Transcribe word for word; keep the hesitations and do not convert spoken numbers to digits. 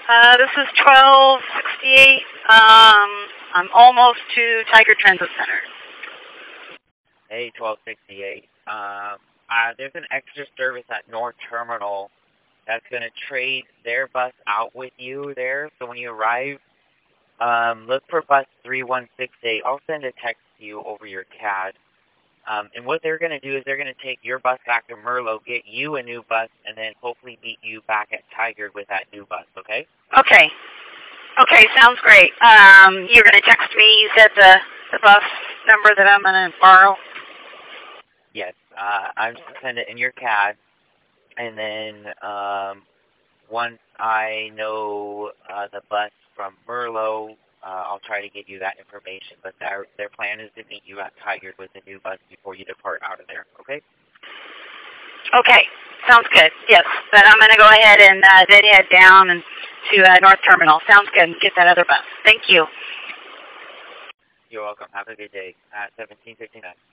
Uh, this is twelve sixty-eight. Um, I'm almost to Tiger Transit Center. Hey, twelve sixty-eight. Um, uh, there's an extra service at North Terminal that's going to trade their bus out with you there. So when you arrive, um, look for bus three one six eight. I'll send a text to you over your C A D. Um, and what they're going to do is they're going to take your bus back to Merlot, get you a new bus, and then hopefully meet you back at Tigard with that new bus, okay? Okay. Okay, sounds great. Um, you're going to text me, you said the, the bus number that I'm going to borrow? Yes. Uh, I'm just going to send it in your C A D. And then um, once I know uh, the bus from Merlot, uh, I'll try to get you that information. But their, their plan is to meet you at Tigard with the new bus before you depart out of there, okay? Okay, sounds good. Yes, then I'm going to go ahead and uh, then head down and to uh, North Terminal. Sounds good. And get that other bus. Thank you. You're welcome. Have a good day. Uh, seventeen fifty-nine.